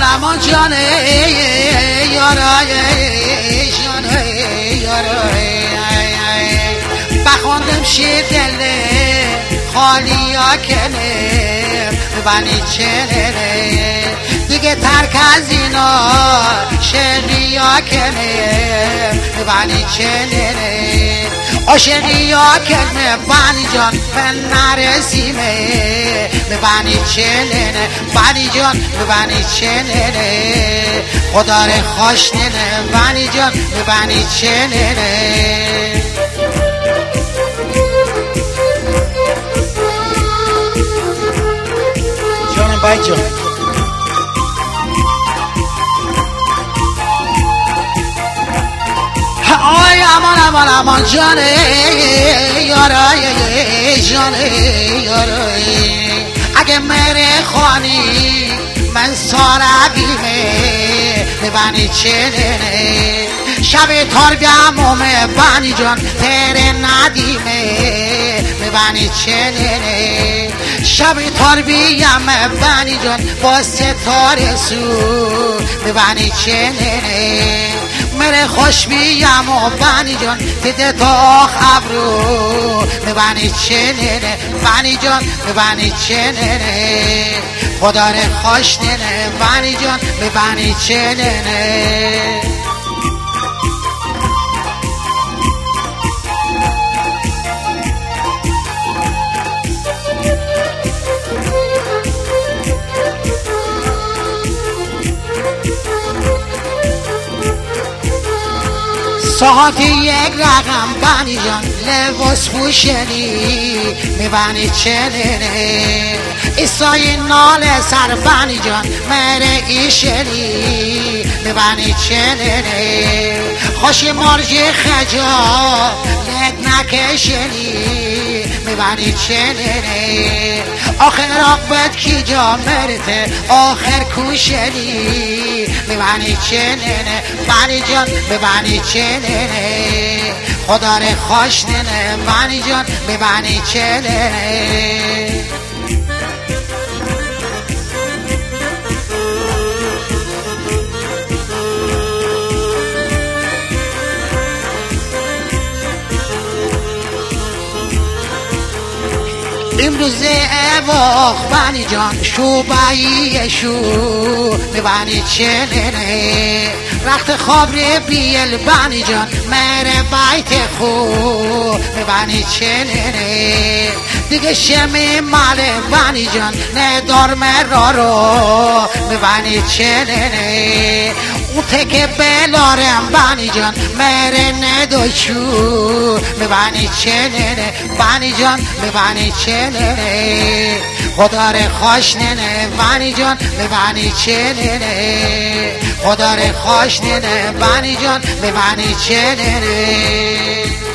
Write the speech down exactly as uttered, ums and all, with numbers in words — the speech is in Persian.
امان جانه یارای جانه یارای بخوندم شیر دل خالی ها کنه ببنی چنه دیگه ترک از اینا شقی ها کنه ببنی چنه عاشقی ها کنه بانی جان به نرسیمه ببنی چنه بانی جان ببنی چنه خدا رو خوش ننه بانی جان ببنی چنه جانم بای جان آی امان امان امان جانه یارای جانه یارای اگه مره خانی من ساربیمه ببنی چنه شب تار بیامومه بانی جان تره ندیمه ببنی چنه شب تار بیامه بانی جان با ستاره سو ببنی چنه مره خوش بیم و بانی جان دیده تا خبرو ببنی چنه بانی جان ببنی چنه خدا رو خوش ننه بانی جان ببنی چنه ساعت یک رقم بانی جان لباس پوشنی میبنی چنه ایسای نال سر بانی جان مره ایشنی میبنی چنه خوشی مرجی خجا لگ نکشنی میبنی چنه آخر آقبت کی جا مرته آخر کوشنی میبنی چنه بانی جان ببنی چنه خدا رو خوش ننه بانی جان ببنی چنه امروزه اواخ بانی جان شو بایی شو میبنی چنه رخت خواب ری بیل بانی جان مره بیت خو میبنی چنه دیگه شمی مال بانی جان ندار مرا رو میبنی چنه اون تکه بلارم بانی جان مره ندوشو میبنی چنه بانی جان میبنی چنه خدا رو خوش ننه بانی جان ببنی چنه خدا رو خوش ننه بانی جان ببنی چنه